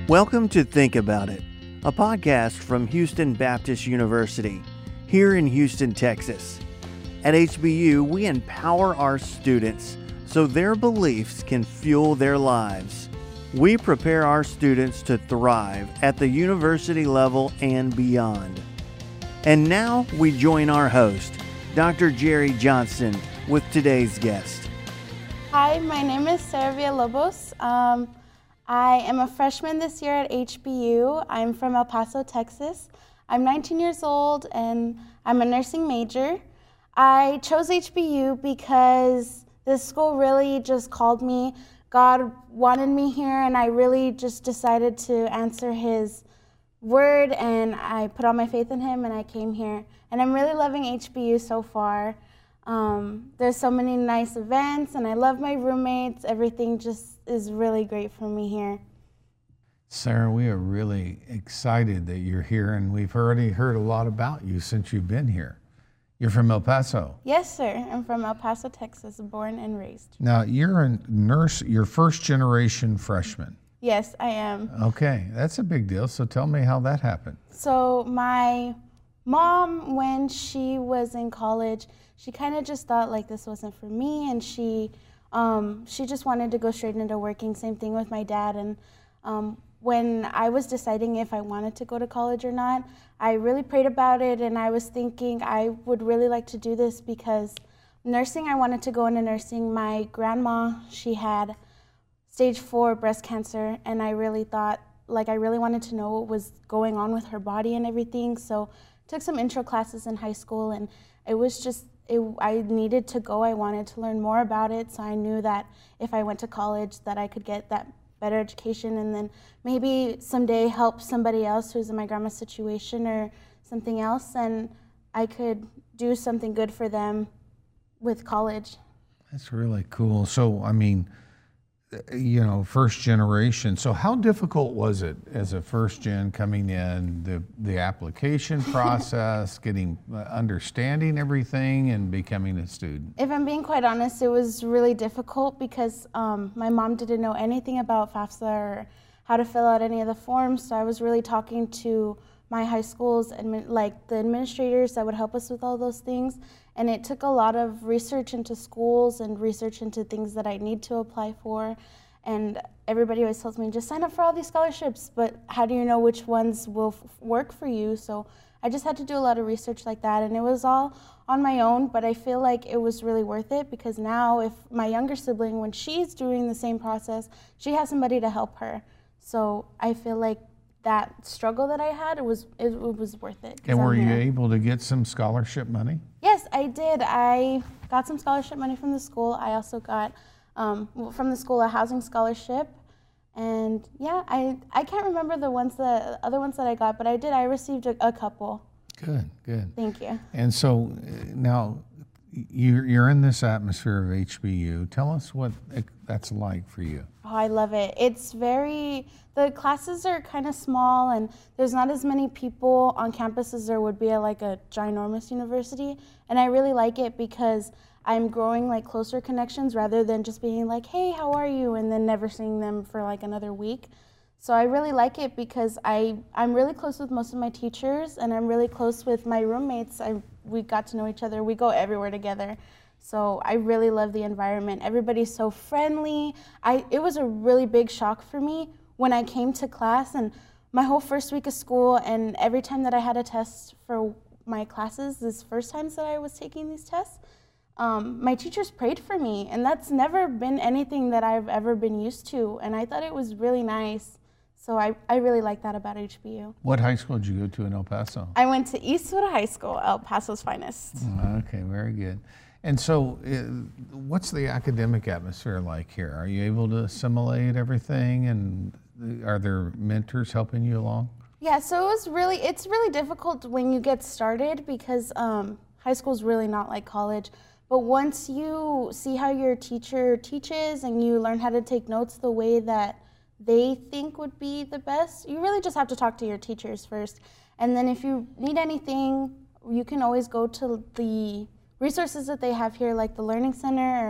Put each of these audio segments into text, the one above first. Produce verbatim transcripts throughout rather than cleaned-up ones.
Welcome to Think About It, a podcast from Houston Baptist University, here in Houston, Texas. At H B U, we empower our students so their beliefs can fuel their lives. We prepare our students to thrive at the university level and beyond. And now we join our host, Doctor Jerry Johnson, with today's guest. Hi, my name is Sarah Villalobos. Um, I am a freshman this year at H B U. I'm from El Paso, Texas. I'm nineteen years old and I'm a nursing major. I chose H B U because this school really just called me. God wanted me here and I really just decided to answer His word and I put all my faith in Him and I came here. And I'm really loving H B U so far. Um, there's so many nice events and I love my roommates. Everything just is really great for me here. Sarah, we are really excited that you're here and we've already heard a lot about you since you've been here. You're from El Paso. Yes, sir. I'm from El Paso, Texas, born and raised. Now, you're a nurse, you're first generation freshman. Yes, I am. Okay, that's a big deal. So tell me how that happened. So my mom, when she was in college, she kind of just thought like this wasn't for me, and she um, she just wanted to go straight into working. Same thing with my dad. And um, when I was deciding if I wanted to go to college or not, I really prayed about it, and I was thinking I would really like to do this because nursing, I wanted to go into nursing. My grandma, she had stage four breast cancer, and I really thought, like I really wanted to know what was going on with her body and everything. So I took some intro classes in high school, and it was just, it, I needed to go. I wanted to learn more about it, so I knew that if I went to college that I could get that better education and then maybe someday help somebody else who's in my grandma's situation or something else, and I could do something good for them with college. That's really cool. So, I mean, you know, first generation. So how difficult was it as a first gen coming in, the, the application process, getting, uh, understanding everything and becoming a student? If I'm being quite honest, it was really difficult because um, my mom didn't know anything about FAFSA or how to fill out any of the forms. So I was really talking to my high school's, admin, like the administrators that would help us with all those things. And it took a lot of research into schools and research into things that I need to apply for. And everybody always tells me, just sign up for all these scholarships, but how do you know which ones will f- work for you? So I just had to do a lot of research like that, and it was all on my own, but I feel like it was really worth it because now if my younger sibling, when she's doing the same process, she has somebody to help her. So I feel like that struggle that I had, it was it, it was worth it. And were you able to get some scholarship money? Yes, I did. I got some scholarship money from the school. I also got um, from the school a housing scholarship, and yeah, I I can't remember the ones that other ones that I got, but I did. I received a, a couple. Good, good. Thank you. And so uh, now you're you're in this atmosphere of H B U. Tell us what it, that's like for you. Oh, I love it. It's very, the classes are kind of small and there's not as many people on campus as there would be at like a ginormous university. And I really like it because I'm growing like closer connections rather than just being like, hey, how are you? And then never seeing them for like another week. So I really like it because I, I'm really close with most of my teachers and I'm really close with my roommates. I, we got to know each other. We go everywhere together. So I really love the environment. Everybody's so friendly. I, it was a really big shock for me when I came to class and my whole first week of school, and every time that I had a test for my classes, this first times that I was taking these tests, um, my teachers prayed for me, and that's never been anything that I've ever been used to, and I thought it was really nice. So I, I really like that about H B U. What high school did you go to in El Paso? I went to Eastwood High School, El Paso's finest. Okay, very good. And so uh, what's the academic atmosphere like here? Are you able to assimilate everything, and are there mentors helping you along? Yeah, so it was really, it's really difficult when you get started because um, high school is really not like college. But once you see how your teacher teaches and you learn how to take notes the way that they think would be the best, you really just have to talk to your teachers first. And then if you need anything, you can always go to the resources that they have here, like the Learning Center, or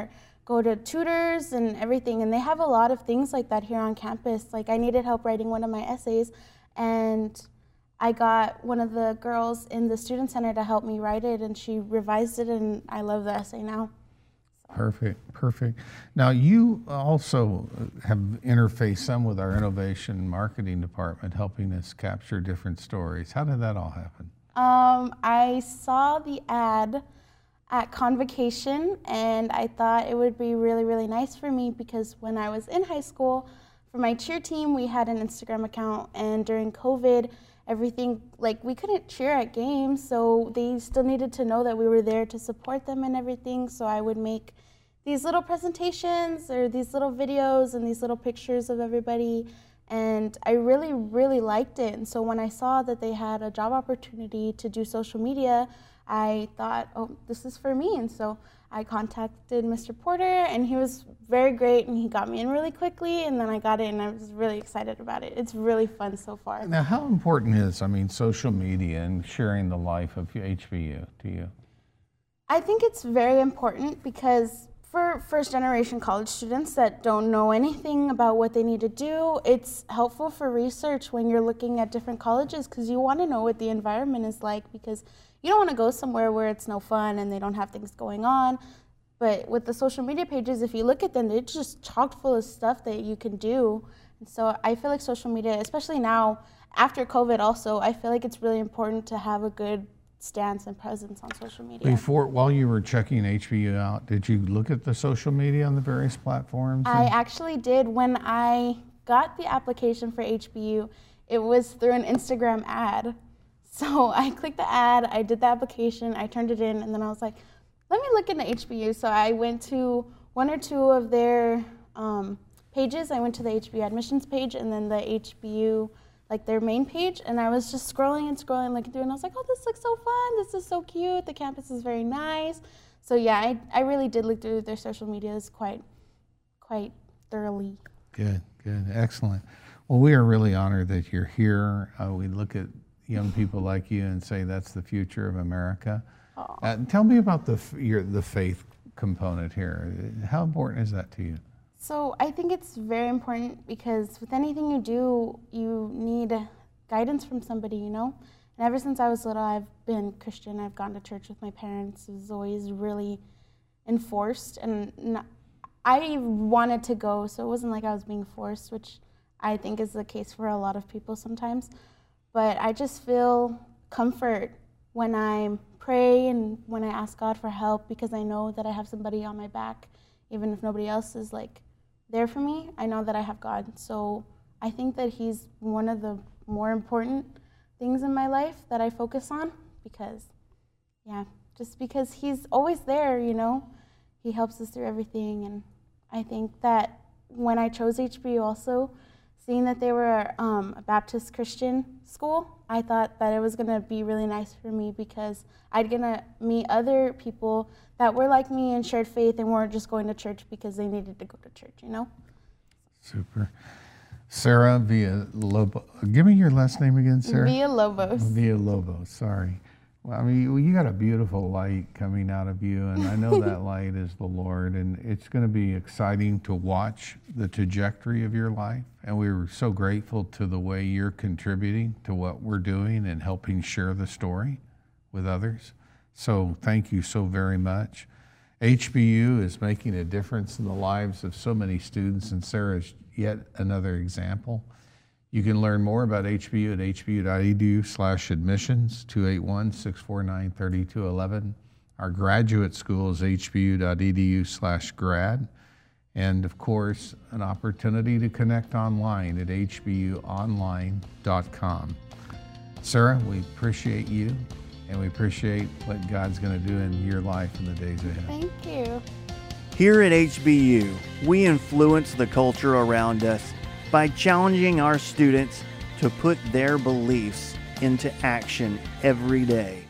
go to tutors and everything. And they have a lot of things like that here on campus. Like I needed help writing one of my essays, and I got one of the girls in the student center to help me write it, and she revised it, and I love the essay now. Perfect, perfect. Now you also have interfaced some with our innovation marketing department, helping us capture different stories. How did that all happen? Um, I saw the ad at Convocation, and I thought it would be really, really nice for me because when I was in high school, for my cheer team, we had an Instagram account, and during COVID, everything, like we couldn't cheer at games, so they still needed to know that we were there to support them and everything, so I would make these little presentations or these little videos and these little pictures of everybody, and I really, really liked it. And so when I saw that they had a job opportunity to do social media, I thought, oh, this is for me. And so I contacted Mister Porter, and he was very great, and he got me in really quickly, and then I got it, and I was really excited about it. It's really fun so far. Now, how important is, I mean, social media and sharing the life of H B U to you? I think it's very important because for first generation college students that don't know anything about what they need to do, it's helpful for research when you're looking at different colleges because you want to know what the environment is like, because you don't want to go somewhere where it's no fun and they don't have things going on. But with the social media pages, if you look at them, they're just chock full of stuff that you can do. And so I feel like social media, especially now after COVID also, I feel like it's really important to have a good stance and presence on social media. Before, while you were checking H B U out, did you look at the social media on the various platforms? I actually did. When I got the application for H B U, it was through an Instagram ad. So I clicked the ad, I did the application, I turned it in, and then I was like, let me look into H B U. So I went to one or two of their um, pages. I went to the H B U admissions page and then the H B U, like their main page, and I was just scrolling and scrolling, looking through, and I was like, oh, this looks so fun. This is so cute. The campus is very nice. So yeah, I, I really did look through their social medias quite, quite thoroughly. Good, good, excellent. Well, we are really honored that you're here. Uh, we look at young people like you and say that's the future of America. Uh, tell me about the your, the faith component here. How important is that to you? So I think it's very important because with anything you do, you need guidance from somebody, you know? And ever since I was little, I've been Christian. I've gone to church with my parents. It was always really enforced. And not, I wanted to go, so it wasn't like I was being forced, which I think is the case for a lot of people sometimes. But I just feel comfort when I pray and when I ask God for help because I know that I have somebody on my back. Even if nobody else is like there for me, I know that I have God. So I think that He's one of the more important things in my life that I focus on because, yeah, just because He's always there, you know. He helps us through everything. And I think that when I chose H B U also, seeing that they were um, a Baptist Christian school, I thought that it was going to be really nice for me because I'd going to meet other people that were like me and shared faith and weren't just going to church because they needed to go to church, you know? Super. Sarah Villalobos. Give me your last name again, Sarah. Villalobos. Villalobos, sorry. Well, I mean, you got a beautiful light coming out of you, and I know that light is the Lord, and it's going to be exciting to watch the trajectory of your life, and we're so grateful to the way you're contributing to what we're doing and helping share the story with others. So thank you so very much. H B U is making a difference in the lives of so many students, and Sarah's yet another example. You can learn more about H B U at h b u dot e d u slash admissions, two eight one, six four nine, three two one one. Our graduate school is h b u dot e d u slash grad. And of course, an opportunity to connect online at h b u online dot com. Sarah, we appreciate you, and we appreciate what God's going to do in your life in the days ahead. Thank you. Here at H B U, we influence the culture around us by challenging our students to put their beliefs into action every day.